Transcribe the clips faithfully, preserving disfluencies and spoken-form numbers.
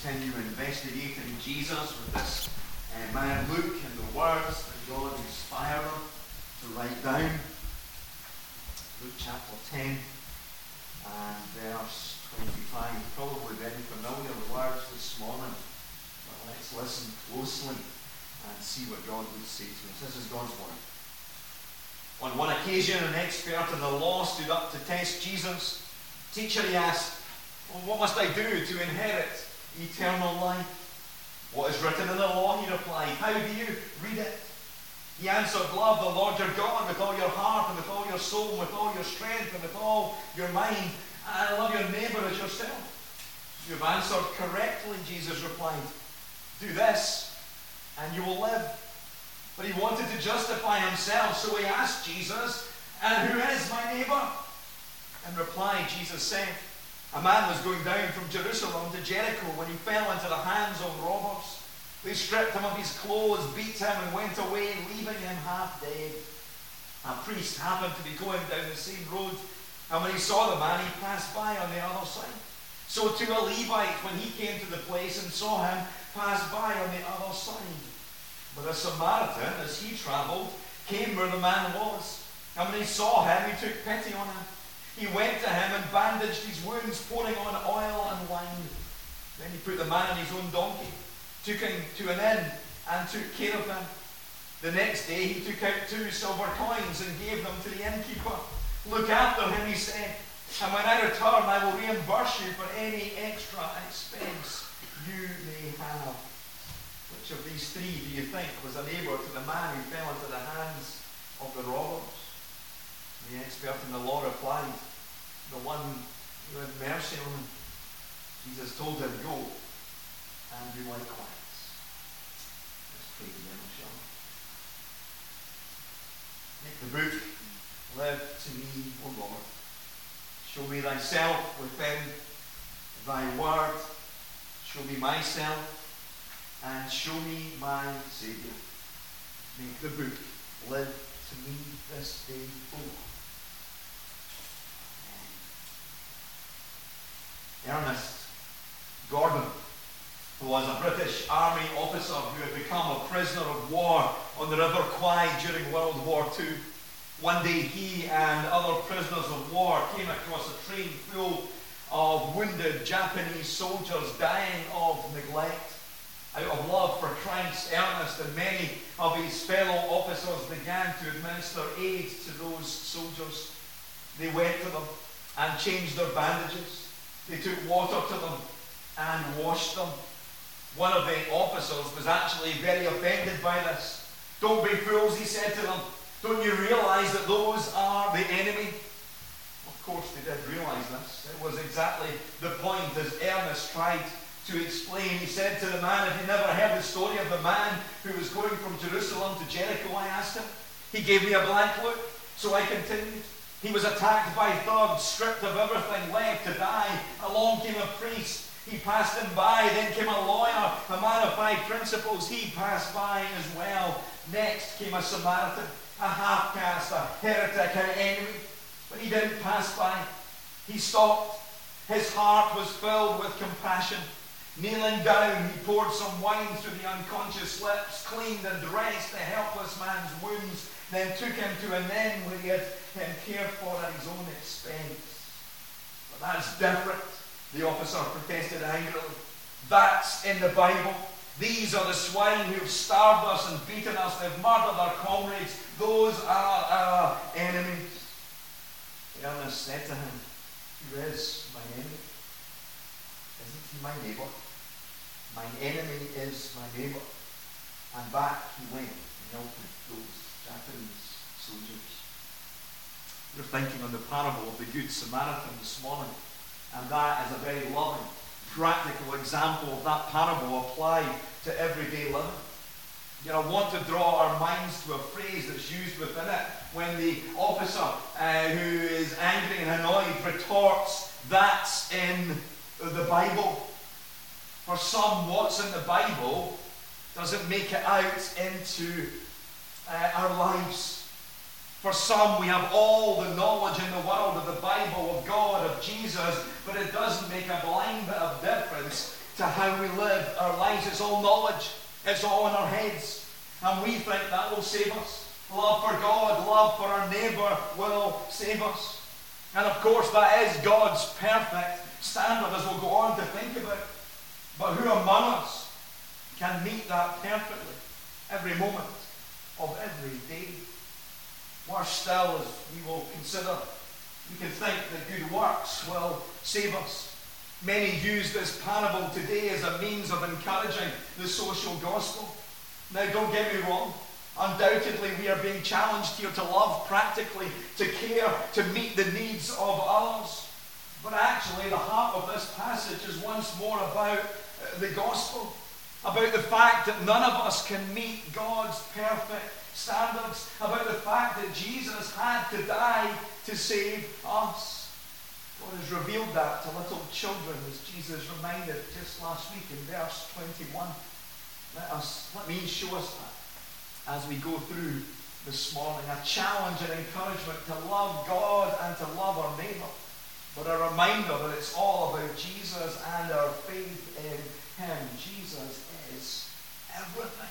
continue investigating Jesus with this uh, man Luke and the words that God inspired him to write down. Luke chapter ten and verse twenty-five. Probably very familiar words this morning, but let's listen closely and see what God would say to us. This is God's word. On one occasion, an expert in the law stood up to test Jesus. "Teacher," he asked, "well, what must I do to inherit eternal life?" "What is written in the law?" he replied. "How do you read it?" He answered, "Love the Lord your God with all your heart and with all your soul and with all your strength and with all your mind, and love your neighbor as yourself." "You've answered correctly," Jesus replied. "Do this and you will live." But he wanted to justify himself, so he asked Jesus, "And who is my neighbor?" In reply, Jesus said, "A man was going down from Jerusalem to Jericho when he fell into the hands of robbers. They stripped him of his clothes, beat him, and went away, leaving him half dead. A priest happened to be going down the same road, and when he saw the man, he passed by on the other side. So too a Levite, when he came to the place and saw him, passed by on the other side. But a Samaritan, as he travelled, came where the man was, and when he saw him, he took pity on him. He went to him and bandaged his wounds, pouring on oil and wine. Then he put the man on his own donkey, took him to an inn, and took care of him. The next day he took out two silver coins and gave them to the innkeeper. 'Look after him,' he said, 'and when I return I will reimburse you for any extra expense you may have.' Which of these three do you think was a neighbour to the man who fell into the hands of the robbers?" The expert in the law replied, "The one who had mercy on him." Jesus told him, "Go and do likewise." Let's pray together, shall we? Make the book live to me, O Lord. Show me thyself within thy word. Show me myself and show me my Saviour. Make the book live to me this day, O Lord. Ernest Gordon, who was a British Army officer who had become a prisoner of war on the River Kwai during World War Two. One day he and other prisoners of war came across a train full of wounded Japanese soldiers dying of neglect. Out of love for Christ, Ernest and many of his fellow officers began to administer aid to those soldiers. They went to them and changed their bandages. They took water to them and washed them. One of the officers was actually very offended by this. "Don't be fools," he said to them. "Don't you realize that those are the enemy?" Of course they did realize this. It was exactly the point, as Ernest tried to explain. He said to the man, "Have you never heard the story of the man who was going from Jerusalem to Jericho?" I asked him. He gave me a blank look, so I continued. "He was attacked by thugs, stripped of everything, left to die. Along came a priest. He passed him by. Then came a lawyer, a man of high principles. He passed by as well. Next came a Samaritan, a half-caste, a heretic, an enemy. But he didn't pass by. He stopped. His heart was filled with compassion. Kneeling down, he poured some wine through the unconscious lips, cleaned and dressed the helpless man's wounds, then took him to an inn where he had him cared for at his own expense." "But that's different," the officer protested angrily. "That's in the Bible. These are the swine who've starved us and beaten us. They've murdered our comrades. Those are our enemies." Ernest said to him, "Who is my enemy? Isn't he my neighbour? Mine enemy is my neighbour." And back he went and helped those Japanese soldiers. We're thinking on the parable of the Good Samaritan this morning, and that is a very loving, practical example of that parable applied to everyday living. You know, I want to draw our minds to a phrase that's used within it when the officer uh, who is angry and annoyed retorts, "That's in the Bible." For some, what's in the Bible doesn't make it out into uh, our lives. For some, we have all the knowledge in the world of the Bible, of God, of Jesus, but it doesn't make a blind bit of difference reference to how we live our lives. It's all knowledge. It's all in our heads. And we think that will save us. Love for God, love for our neighbour will save us. And of course that is God's perfect standard, as we'll go on to think about. But who among us can meet that perfectly every moment of every day? Worse still, as we will consider, we can think that good works will save us. Many use this parable today as a means of encouraging the social gospel. Now, don't get me wrong. Undoubtedly, we are being challenged here to love practically, to care, to meet the needs of others. But actually, the heart of this passage is once more about the gospel, about the fact that none of us can meet God's perfect standards, about the fact that Jesus had to die to save us. God has revealed that to little children, as Jesus reminded just last week in verse twenty-one. Let us, let me show us that as we go through this morning. A challenge and encouragement to love God and to love our neighbour, but a reminder that it's all about Jesus and our faith in Him. Jesus is everything.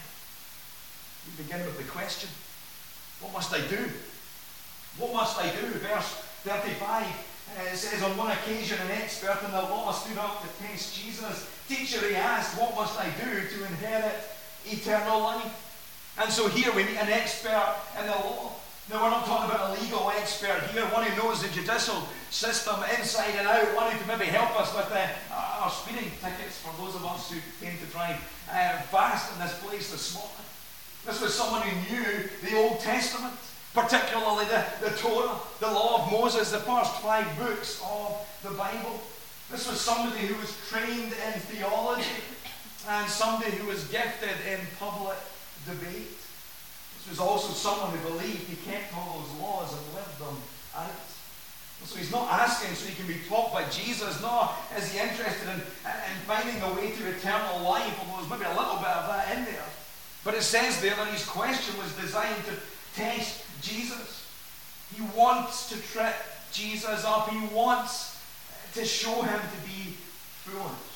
We begin with the question, what must I do? What must I do? Verse thirty-five. Uh, it says, on one occasion an expert in the law stood up to test Jesus. Teacher, he asked, what must I do to inherit eternal life? And so here we meet an expert in the law. Now, we're not talking about a legal expert here, one who knows the judicial system inside and out, one who can maybe help us with uh, our speeding tickets for those of us who tend to drive uh, fast in this place this morning. This was someone who knew the Old Testament, particularly the, the Torah, the law of Moses, the first five books of the Bible. This was somebody who was trained in theology and somebody who was gifted in public debate. This was also someone who believed he kept all those laws and lived them out. So he's not asking so he can be taught by Jesus, nor is he interested in, in finding a way to eternal life, although there's maybe a little bit of that in there. But it says there that his question was designed to test Jesus. He wants to trip Jesus up. He wants to show him to be foolish.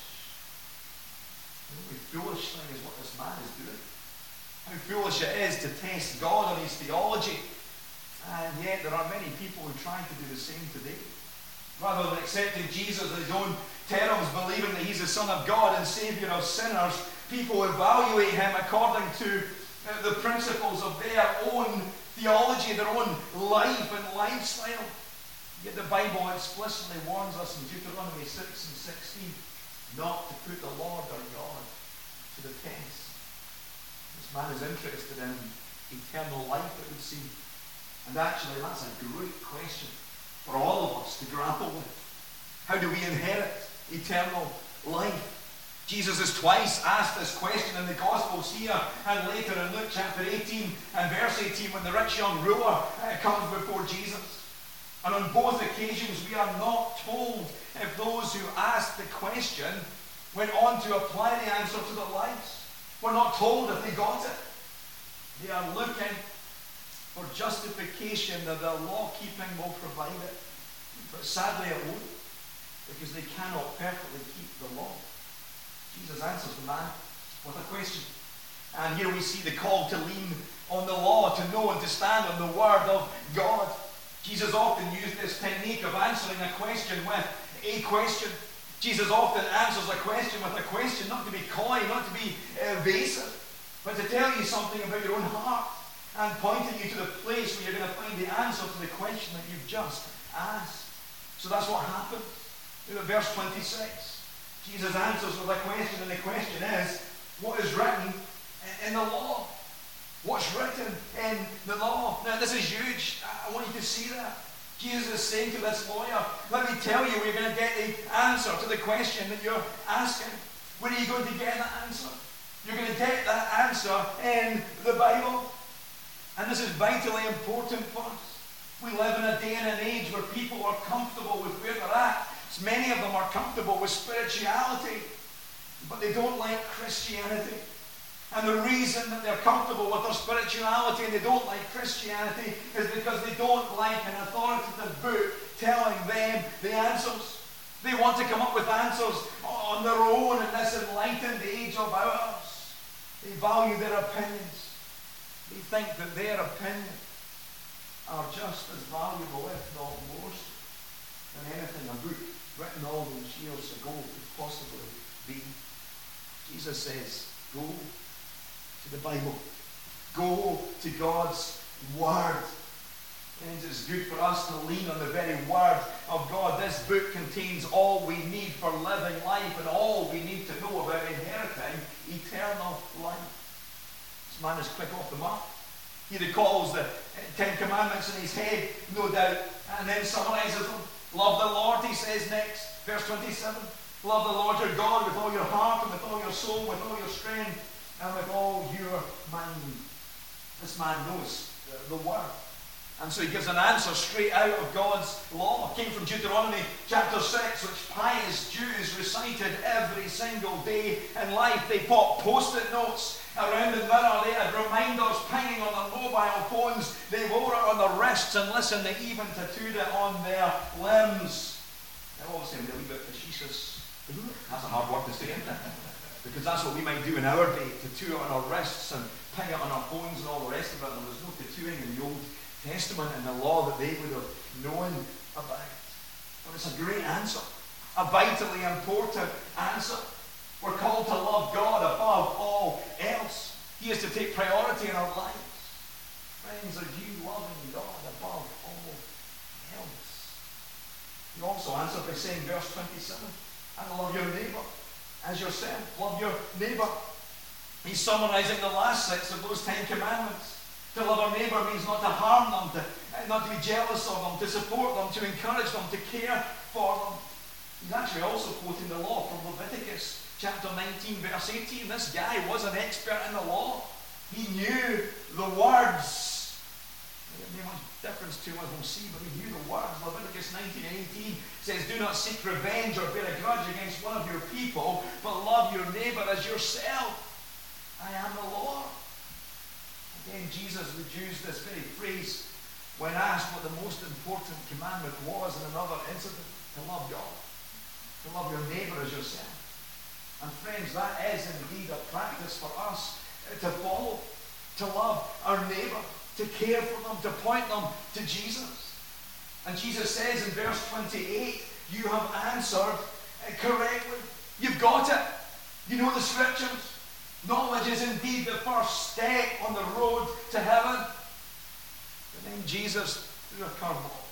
The only foolish thing is what this man is doing. How foolish it is to test God on his theology. And yet there are many people who try to do the same today. Rather than accepting Jesus on his own terms, believing that he's the Son of God and Saviour of sinners, people evaluate him according to the principles of their own theology, their own life and lifestyle. Yet the Bible explicitly warns us in Deuteronomy six and sixteen not to put the Lord our God to the test. This man is interested in eternal life, it would seem. And actually, that's a great question for all of us to grapple with. How do we inherit eternal life? Jesus has twice asked this question in the Gospels here and later in Luke chapter eighteen and verse eighteen when the rich young ruler uh, comes before Jesus. And on both occasions we are not told if those who asked the question went on to apply the answer to their lives. We're not told if they got it. They are looking for justification that their law-keeping will provide it. But sadly it won't, because they cannot perfectly keep the law. Jesus answers the man with a question. And here we see the call to lean on the law, to know and to stand on the word of God. Jesus often used this technique of answering a question with a question. Jesus often answers a question with a question, not to be coy, not to be evasive, but to tell you something about your own heart and pointing you to the place where you're going to find the answer to the question that you've just asked. So that's what happens. Look at verse twenty-six. Jesus answers with a question, and the question is, what is written in the law? What's written in the law? Now, this is huge. I want you to see that. Jesus is saying to this lawyer, let me tell you, we're going to get the answer to the question that you're asking. Where are you going to get that answer? You're going to get that answer in the Bible. And this is vitally important for us. We live in a day and an age where people are comfortable with where they're at. So many of them are comfortable with spirituality, but they don't like Christianity. And the reason that they're comfortable with their spirituality and they don't like Christianity is because they don't like an authoritative book telling them the answers. They want to come up with answers on their own in this enlightened age of ours. They value their opinions. They think that their opinions are just as valuable, if not more so, than anything a book written all those years ago could possibly be. Jesus says, go to the Bible. Go to God's Word. Friends, it's good for us to lean on the very Word of God. This book contains all we need for living life and all we need to know about inheriting eternal life. This man is quick off the mark. He recalls the Ten Commandments in his head, no doubt, and then summarizes them. Love the Lord, he says next, verse twenty-seven. Love the Lord your God with all your heart and with all your soul, with all your strength, and with all your mind. This man knows the, the Word. And so he gives an answer straight out of God's law. It came from Deuteronomy chapter six, which pious Jews recited every single day in life. They put post-it notes around the mirror. They had reminders pinging on their mobile phones. They wore it on their wrists, and listen, they even tattooed it on their limbs. Now, obviously, I'm a wee bit facetious. That's a hard word to say, isn't it? Because that's what we might do in our day, tattoo it on our wrists and ping it on our phones and all the rest of it. And there was no tattooing in the Old Testament and the law that they would have known about. But it's a great answer, a vitally important answer. We're called to love God above all else. He is to take priority in our lives. Friends, are you loving God above all else? You also answer by saying, verse twenty-seven, and love your neighbour as yourself. Love your neighbour. He's summarizing the last six of those Ten Commandments. To love our neighbour means not to harm them, to, not to be jealous of them, to support them, to encourage them, to care for them. He's actually also quoting the law from Leviticus chapter nineteen, verse eighteen. This guy was an expert in the law. He knew the words. It didn't make much difference to him, as we'll see, but he knew the words. Leviticus nineteen and eighteen says, do not seek revenge or bear a grudge against one of your people, but love your neighbour as yourself. I am the Lord. Again, Jesus would use this very phrase when asked what the most important commandment was in another incident: to love God, to love your neighbour as yourself. And friends, that is indeed a practice for us to follow, to love our neighbour, to care for them, to point them to Jesus. And Jesus says in verse twenty-eight, you have answered correctly. You've got it. You know the scriptures. Knowledge is indeed the first step on the road to heaven. But then Jesus threw a curveball.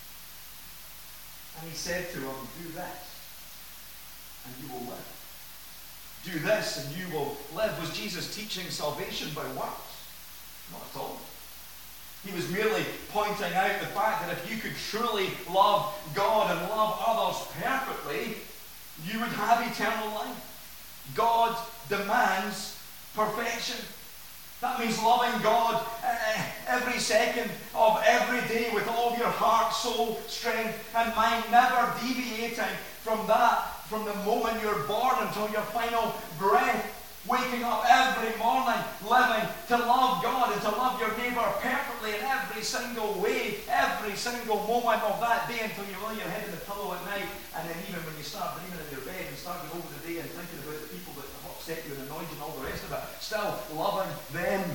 And he said to him, do this, and you will live. Do this, and you will live. Was Jesus teaching salvation by works? Not at all. He was merely pointing out the fact that if you could truly love God and love others perfectly, you would have eternal life. God demands perfection. That means loving God uh, every second of every day with all your heart, soul, strength, and mind, never deviating from that, from the moment you're born until your final breath. Waking up every morning, living to love God and to love your neighbour perfectly in every single way, every single moment of that day until you lay your head in the pillow at night, and then even when you start dreaming in your bed and starting over the day and thinking about the people that have upset you and annoyed you and all the rest of it, still loving them.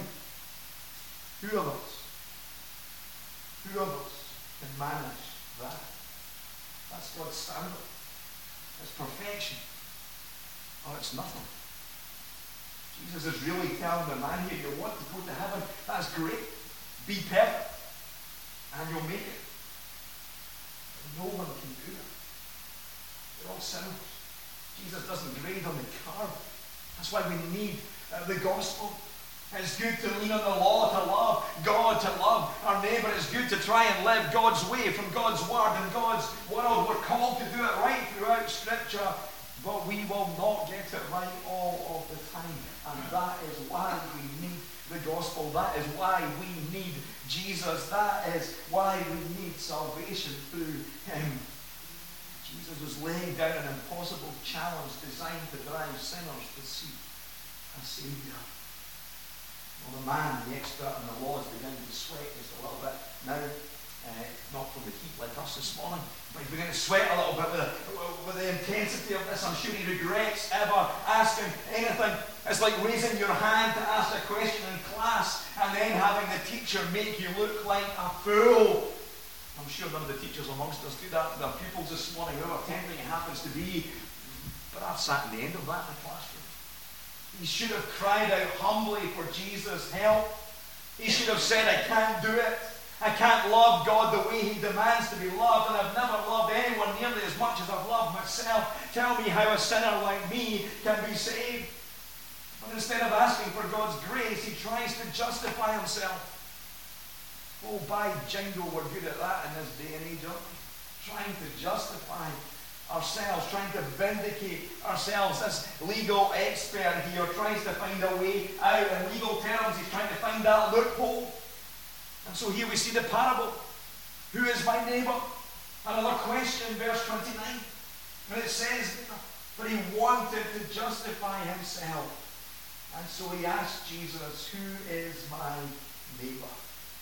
Who of us? Who of us can manage that? That's God's standard. It's perfection, or it's nothing. Jesus is really telling the man here, you want to go to heaven? That's great. Be perfect, and you'll make it. But no one can do it. We're all sinners. Jesus doesn't grade on the curve. That's why we need uh, the gospel. It's good to lean on the law, to love God, to love our neighbour. It's good to try and live God's way from God's word and God's world. We're called to do it right throughout Scripture, but we will not get it right all of the time. And that is why we need the gospel. That is why we need Jesus. That is why we need salvation through him. Jesus was laying down an impossible challenge designed to drive sinners to seek a Saviour. Well, the man, the expert in the law, is beginning to sweat just a little bit now. Uh, not from the heat like us this morning, but he's beginning to sweat a little bit with the, with the intense intensity of this. I'm sure he regrets ever asking anything. It's like raising your hand to ask a question in class and then having the teacher make you look like a fool. I'm sure none of the teachers amongst us do that to their pupils this morning, whoever tempting it happens to be. But I've sat in the end of that in the classroom. He should have cried out humbly for Jesus' help. He should have said, I can't do it. I can't love God the way he demands to be loved, and I've never loved anyone nearly as much as I've loved myself. Tell me how a sinner like me can be saved. But instead of asking for God's grace, he tries to justify himself. Oh, by jingo, we're good at that in this day and age, aren't we? Trying to justify ourselves, trying to vindicate ourselves. This legal expert here tries to find a way out. In legal terms, he's trying to find that loophole. And so here we see the parable. Who is my neighbour? Another question, verse twenty-nine. And it says, but he wanted to justify himself. And so he asked Jesus, who is my neighbour?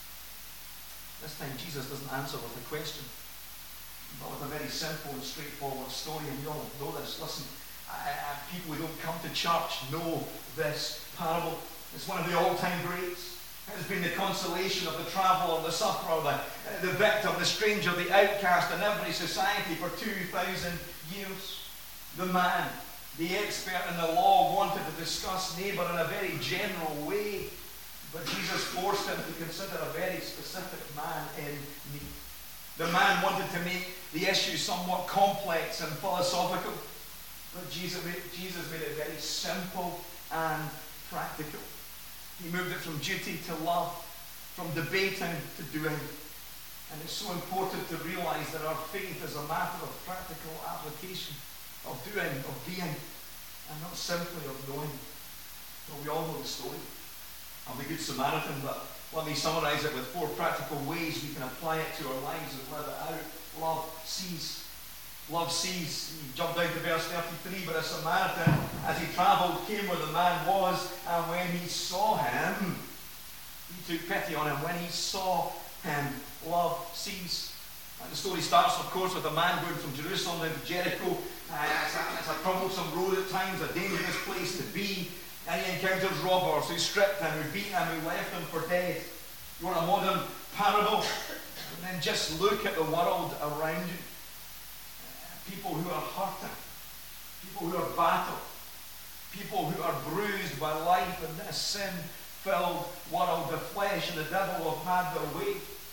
This time Jesus doesn't answer with a question, but with a very simple and straightforward story. And you all know this. Listen, I, I, people who don't come to church know this parable. It's one of the all-time greats. It has been the consolation of the traveller, the sufferer, the, the victim, the stranger, the outcast in every society for two thousand years. The man, the expert in the law, wanted to discuss neighbour in a very general way, but Jesus forced him to consider a very specific man in need. The man wanted to make the issue somewhat complex and philosophical, but Jesus made, Jesus made it very simple and practical. He moved it from duty to love, from debating to doing. And it's so important to realize that our faith is a matter of practical application, of doing, of being, and not simply of knowing. Well, we all know the story of the Good Samaritan, but let me summarize it with four practical ways we can apply it to our lives and live it out. Love sees. Love sees. He jumped down to verse thirty-three, but a Samaritan, as he travelled, came where the man was, and when he saw him, he took pity on him. When he saw him, love sees. And the story starts, of course, with a man going from Jerusalem down to Jericho. Uh, it's, a, it's a troublesome road at times, a dangerous place to be. And he encounters robbers who stripped him, who beat him, who left him for dead. You want a modern parable? And then just look at the world around you. People who are hurting, people who are battered, people who are bruised by life in this sin-filled world. The flesh and the devil have had their way.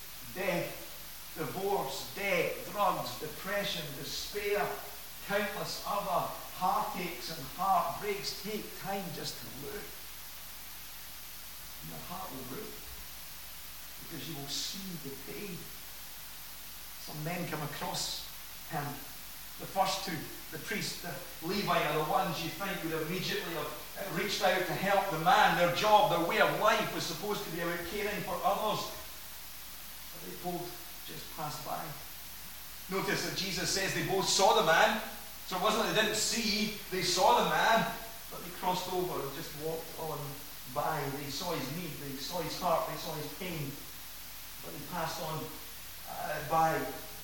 Death, divorce, debt, drugs, depression, despair, countless other heartaches and heartbreaks. Take time just to look. And your heart will break, because you will see the pain. Some men come across him. The first two, the priest, the Levite, are the ones you think would immediately have reached out to help the man. Their job, their way of life was supposed to be about caring for others. But they both just passed by. Notice that Jesus says they both saw the man. So it wasn't that they didn't see, they saw the man, but they crossed over and just walked on by. They saw his need, they saw his heart, they saw his pain, but they passed on uh, by.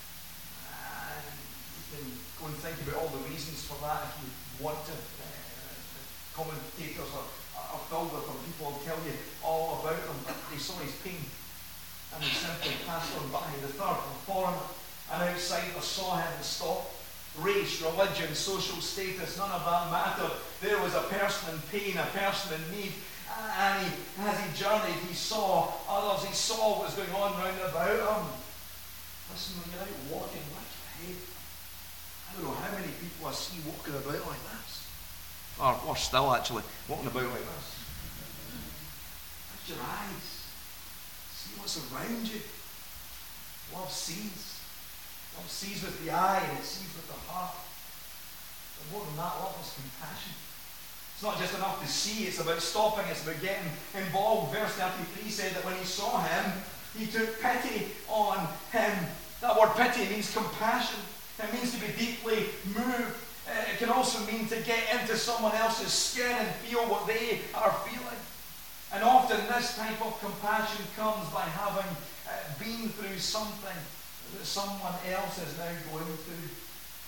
And go and think about all the reasons for that if you want to. Uh, commentators are, are filled with them. People will tell you all about them. But they saw his pain and they simply passed on by. The third, a foreigner, an outsider, saw him and stopped. Race, religion, social status, none of that mattered. There was a person in pain, a person in need. And he, as he journeyed, he saw others. He saw what was going on round about him. Listen, when you're out walking, lift your head. I don't know how many people I see walking about like this. Or worse still, actually, walking about like this. Lift your eyes. See what's around you. Love sees. Love sees with the eye and it sees with the heart. But more than that, love is compassion. It's not just enough to see, it's about stopping, it's about getting involved. Verse thirty-three said that when he saw him, he took pity on him. That word pity means compassion. It means to be deeply moved. It can also mean to get into someone else's skin and feel what they are feeling. And often this type of compassion comes by having uh, been through something that someone else is now going through.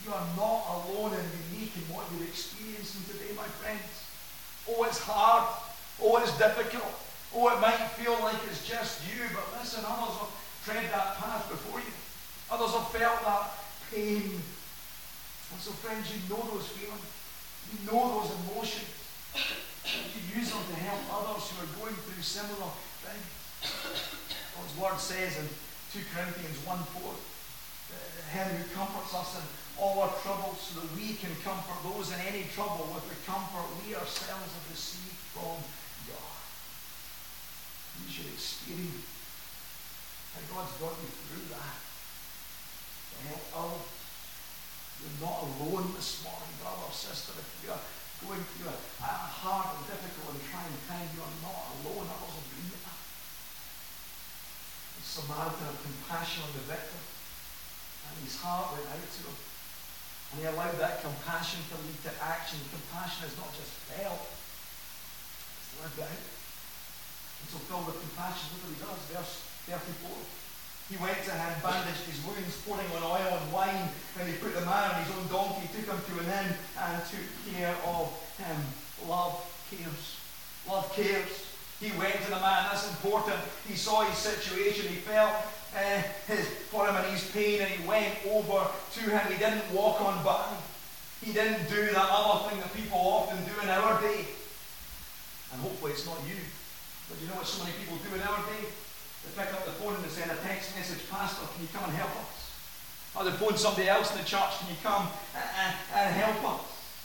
You are not alone and unique in what you're experiencing today, my friends. Oh, it's hard. Oh, it's difficult. Oh, it might feel like it's just you, but listen, others have tread that path before you. Others have felt that pain. And so, friends, you know those feelings. You know those emotions. You use them to help others who are going through similar things. God's word says in two Corinthians one four, him who comforts us in all our troubles so that we can comfort those in any trouble with the comfort we ourselves have received from God. You should experience how God's brought you through that to help others. You're not alone this morning, brother or sister. If you're going through a, a hard and difficult and trying time, you're not alone. Others will bring you that. The Samaritan had compassion on the victim, and his heart went out to him. And he allowed that compassion to lead to action. Compassion is not just felt, it's lived out. And so filled with compassion, look what he does, verse thirty-four. He went to him, bandaged his wounds, pouring on oil and wine. Then he put the man on his own donkey, took him to an inn, and took care of him. Love cares. Love cares. He went to the man, that's important. He saw his situation, he felt uh, his, for him and his pain, and he went over to him. He didn't walk on by. He didn't do that other thing that people often do in our day. And hopefully it's not you. But you know what so many people do in our day? They pick up the phone and they send a text message, Pastor, can you come and help us? Or they phone somebody else in the church, can you come and, and, and help us?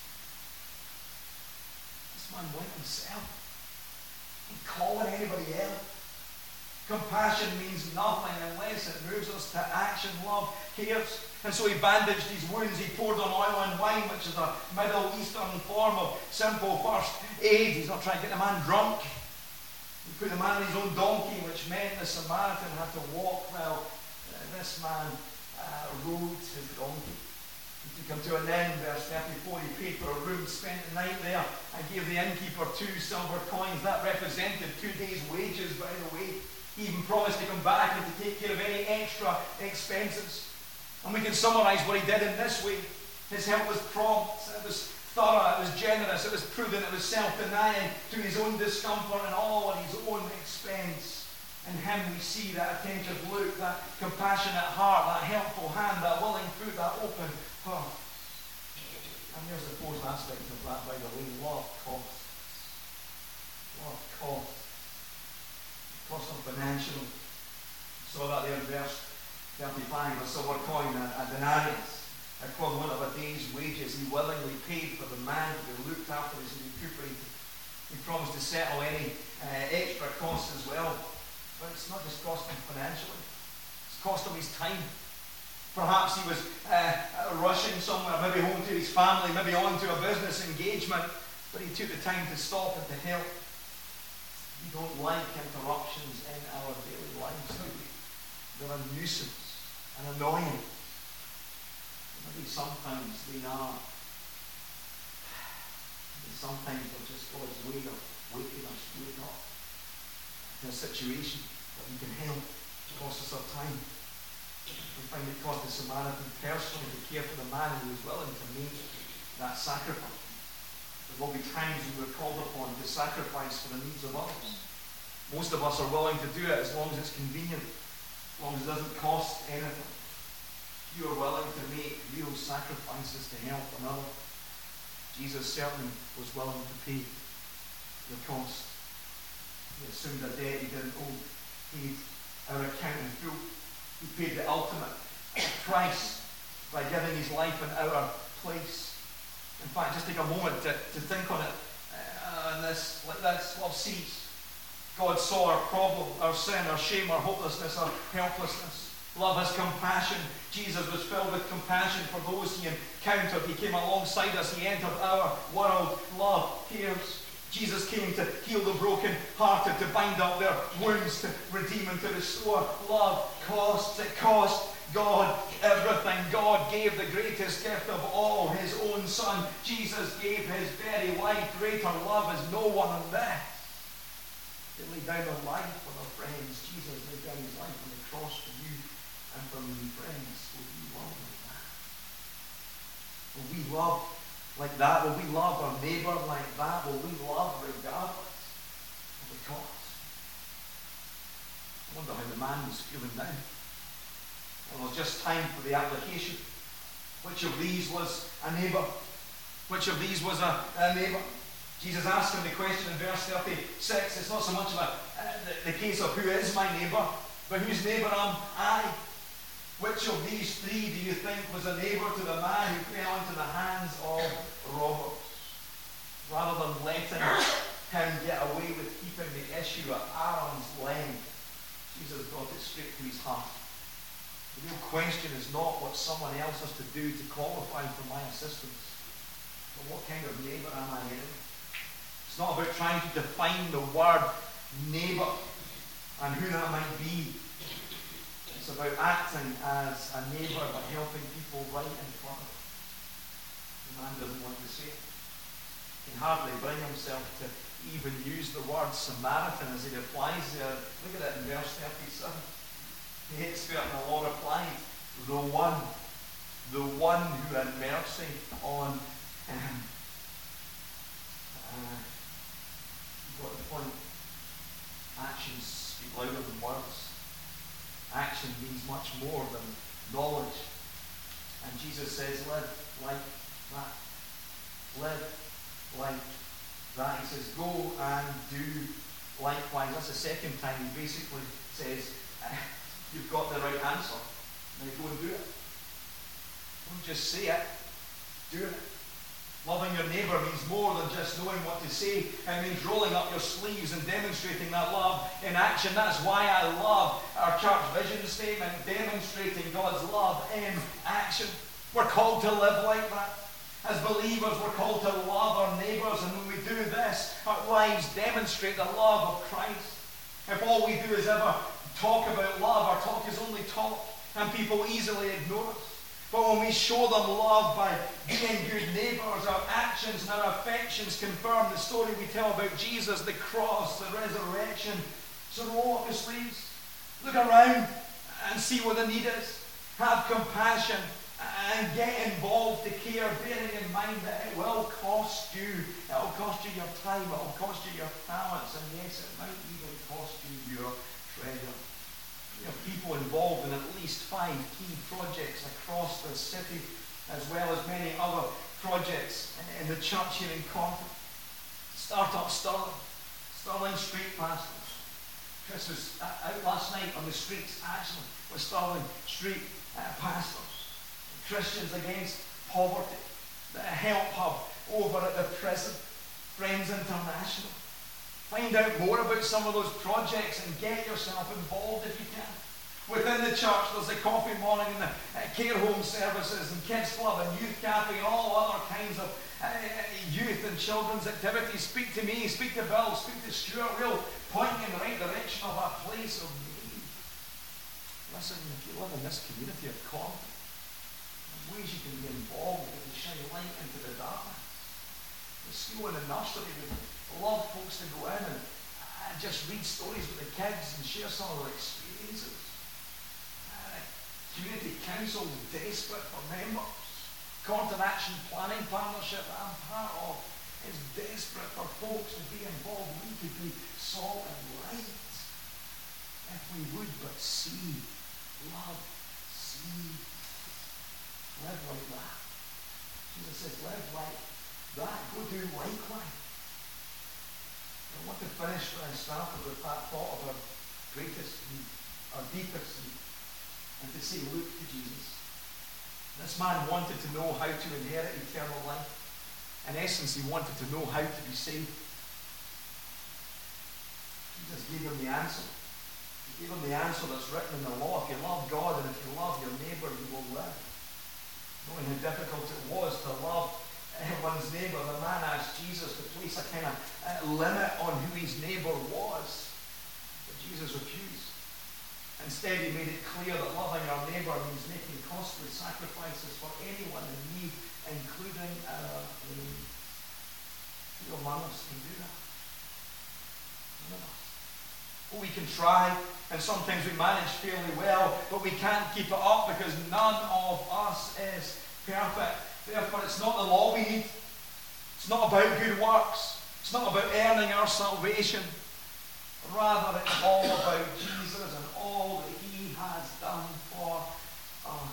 This man went himself. He calling anybody else. Compassion means nothing unless it moves us to action. Love cares. And so he bandaged his wounds. He poured on oil and wine, which is a Middle Eastern form of simple first aid. He's not trying to get the man drunk. He put the man on his own donkey, which meant the Samaritan had to walk while uh, this man uh, rode his donkey. He took him to an inn, verse thirty-four. He paid for a room, spent the night there, and gave the innkeeper two silver coins. That represented two days' wages, by the way. He even promised to come back and to take care of any extra expenses. And we can summarize what he did in this way. His help was prompt, it was thorough, it was generous, it was prudent, it was self-denying to his own discomfort and all at his own expense. In him we see that attentive look, that compassionate heart, that helpful hand, that willing foot, that open heart. And there's the fourth aspect of that, by the way. Love costs. Love costs. It costs them financially. Saw that there in verse thirty-five, a silver coin, a, a denarius, equivalent of a day's wages. He willingly paid for the man to be looked after as he recuperated. He promised to settle any uh, extra costs as well. But it's not just cost him financially, it's cost him his time. Perhaps he was uh, rushing somewhere, maybe home to his family, maybe on to a business engagement, but he took the time to stop and to help. We don't like interruptions in our daily lives, do we? They're a nuisance, an annoyance. Maybe sometimes they are. Maybe sometimes they're just God's way of waking us, wake up in a situation that we can help. It costs us our time. We find it cost the Samaritan personally to care for the man who was willing to make that sacrifice. There will be times when we're called upon to sacrifice for the needs of others. Most of us are willing to do it as long as it's convenient, as long as it doesn't cost anything. You are willing to make real sacrifices to help another. Jesus certainly was willing to pay the cost. He assumed a debt he didn't owe. He paid our account in full. He paid the ultimate price by giving his life in our place. In fact, just take a moment to, to think on it. Uh, and this, like this, love sees. God saw our problem, our sin, our shame, our hopelessness, our helplessness. Love has compassion. Jesus was filled with compassion for those he encountered. He came alongside us. He entered our world. Love cares. Jesus came to heal the broken-hearted, to bind up their wounds, to redeem and to restore. Love costs. It cost God everything. God gave the greatest gift of all, his own Son. Jesus gave his very life. Greater love is no one on earth. They laid down their life for their friends. Jesus laid down his life on the cross for you and for me, friends. Will you love like that? Will we love like that? Will we love our neighbour like that? Will we love regardless of the cost? I wonder how the man was feeling now. Well, it was just time for the application. Which of these was a neighbour? Which of these was a, a neighbour? Jesus asked him the question in verse thirty-six. It's not so much of a, uh, the, the case of who is my neighbour, but whose neighbour am I? Which of these three do you think was a neighbour to the man who fell into the hands of robbers? Rather than letting him get away with keeping the issue at arm's length, Jesus brought it straight to his heart. The real question is not what someone else has to do to qualify for my assistance, but what kind of neighbour am I in? It's not about trying to define the word neighbour and who that might be. It's about acting as a neighbour but helping people right in front of him. The man doesn't want to say it. He can hardly bring himself to even use the word Samaritan as he replies there. Look at it in verse thirty-seven. The expert in the law replied, the one, the one who had mercy on him. Uh, you got the point. Actions speak louder than words. Action means much more than knowledge. And Jesus says, live like that. Live like that. He says, go and do likewise. That's the second time he basically says, you've got the right answer. Now go and do it. Don't just say it. Do it. Loving your neighbour means more than just knowing what to say. It means rolling up your sleeves and demonstrating that love in action. That's why I love our church vision statement, demonstrating God's love in action. We're called to live like that. As believers, we're called to love our neighbours, and when we do this, our lives demonstrate the love of Christ. If all we do is ever talk about love, our talk is only talk, and people easily ignore us. But when we show them love by being good neighbours, our actions and our affections confirm the story we tell about Jesus, the cross, the resurrection. So roll up your sleeves, look around and see what the need is. Have compassion and get involved to care, bearing in mind that it will cost you. It will cost you your time, it will cost you your talents, and yes, it might even cost you your treasure. We have people involved in at least five key projects across the city, as well as many other projects in the church here in Concord. Start-up Stirling, Stirling Street Pastors. Chris was out last night on the streets, actually, with Stirling Street uh, Pastors. Christians Against Poverty, the Help Hub over at the prison, Friends International. Find out more about some of those projects and get yourself involved if you can. Within the church, there's the coffee morning and the uh, care home services and kids club and youth cafe and all other kinds of uh, youth and children's activities. Speak to me, speak to Bill, speak to Stuart. We'll point you in the right direction of a place of need. Listen, if you live in this community of Concord, there's ways you can be involved and shine light into the darkness. The school and the nursery would love folks to go in and uh, just read stories with the kids and share some of their experiences. Uh, community council is desperate for members. Content Action Planning Partnership that I'm part of is desperate for folks to be involved. We could be salt and light if we would but see, love, see, live like that. Jesus says, live like that. Go do likewise. I want to finish where I started with that thought of our greatest need, our deepest need, and to say, look to Jesus. This man wanted to know how to inherit eternal life. In essence, he wanted to know how to be saved. Jesus gave him the answer. He gave him the answer that's written in the law. If you love God and if you love your neighbour, you will live. Knowing how difficult it was to love one's neighbour, the man asked Jesus to place a kind of uh, limit on who his neighbour was. But Jesus refused. Instead, he made it clear that loving our neighbour means making costly sacrifices for anyone in need, including our own. Who among us can do that? None of us. Oh, we can try, and sometimes we manage fairly well, but we can't keep it up because none of us is perfect. Therefore, it's not the law we need. It's not about good works. It's not about earning our salvation. Rather, it's all about Jesus and all that he has done for us.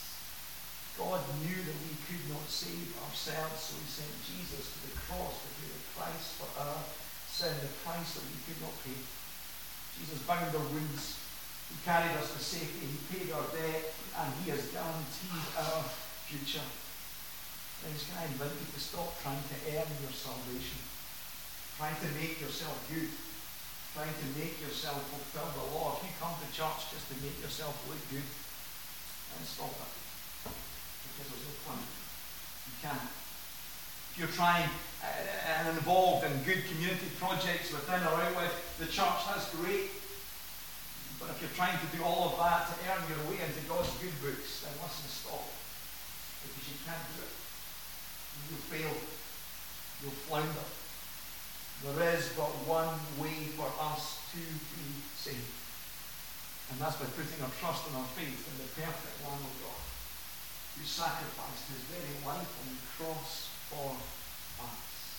God knew that we could not save ourselves, so he sent Jesus to the cross to pay the price for our sin, the price that we could not pay. Jesus bound our wounds. He carried us to safety. He paid our debt, and he has guaranteed our future. Friends, can I invite you to stop trying to earn your salvation, trying to make yourself good, trying to make yourself fulfill the law. If you come to church just to make yourself look good, then stop it. Because there's no point. You can't. If you're trying uh, and involved in good community projects within or out with the church, that's great. But if you're trying to do all of that to earn your way into God's good books, then listen, stop. Because you can't do it. You'll fail. You'll flounder. There is but one way for us to be saved. And that's by putting our trust and our faith in the perfect Lamb of God, who sacrificed his very life on the cross for us.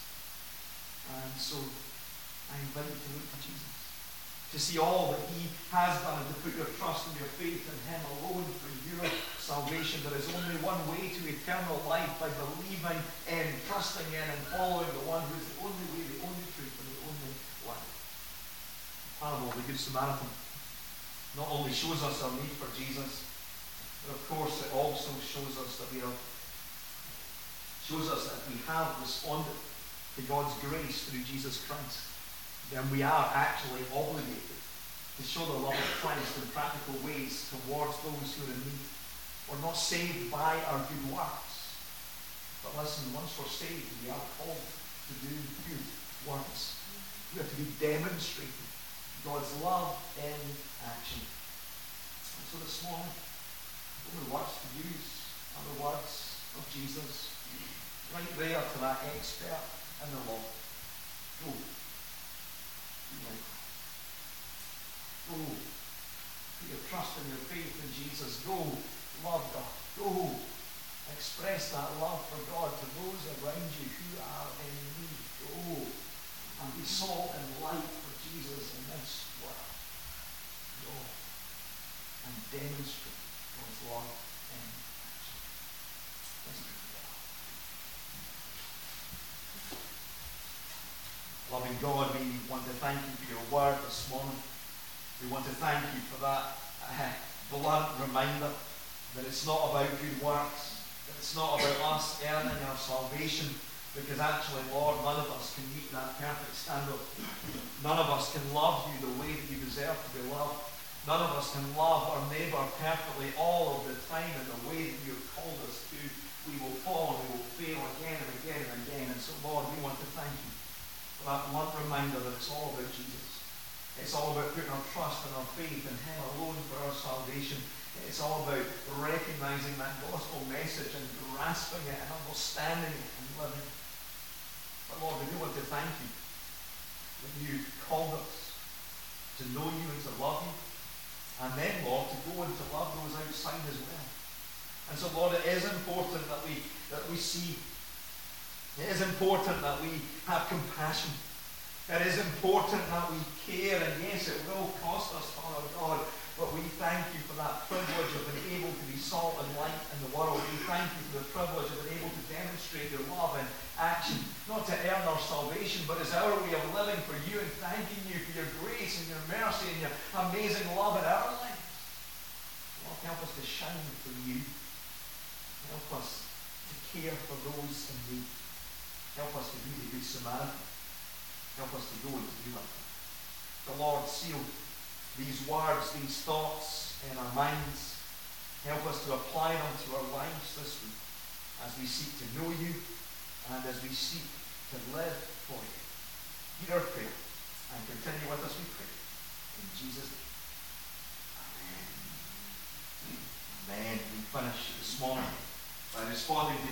And so I invite you to look to Jesus, to see all that he has done, and to put your trust and your faith in him alone for your salvation. There is only one way to eternal life, by believing in, trusting in, and following the one who is the only way, the only truth, and the only life. The parable of the Good Samaritan not only shows us our need for Jesus, but of course it also shows us that we are, shows us that we have responded to God's grace through Jesus Christ. Then we are actually obligated to show the love of Christ in practical ways towards those who are in need. We're not saved by our good works. But listen, once we're saved, we are called to do good works. We have to be demonstrating God's love in action. And so this morning, the only words to use are the words of Jesus, right there to that expert in the law. Go. Go. Put your trust and your faith in Jesus. Go. Love God. Go. Express that love for God to those around you who are in need. Go. And be salt and light for Jesus in this world. Go. And demonstrate God's love in action. Let's pray together. Loving God, we want to thank you for your word this morning. We want to thank you for that uh, blunt reminder that it's not about good works, that it's not about us earning our salvation, because actually, Lord, none of us can meet that perfect standard. None of us can love you the way that you deserve to be loved. None of us can love our neighbour perfectly all of the time in the way that you have called us to. We will fall and we will fail again and again and again. And so, Lord, we want to thank you for that blunt reminder that it's all about Jesus. It's all about putting our trust and our faith in him alone for our salvation. It's all about recognizing that gospel message and grasping it and understanding it and living it. But Lord, we do want to thank you that you've called us to know you and to love you. And then, Lord, to go and to love those outside as well. And so, Lord, it is important that we that we see. It is important that we have compassion. It is important that we care, and yes, it will cost us, Father God, but we thank you for that privilege of being able to be salt and light in the world. We thank you for the privilege of being able to demonstrate your love in action, not to earn our salvation, but as our way of living for you and thanking you for your grace and your mercy and your amazing love in our lives. Lord, help us to shine for you. Help us to care for those in need. Help us to be the Good Samaritan. Help us to go and to do that. The Lord, seal these words, these thoughts in our minds. Help us to apply them to our lives this week as we seek to know you and as we seek to live for you. Hear our prayer and continue with us, we pray. In Jesus' name. Amen. Amen. We finish this morning by responding to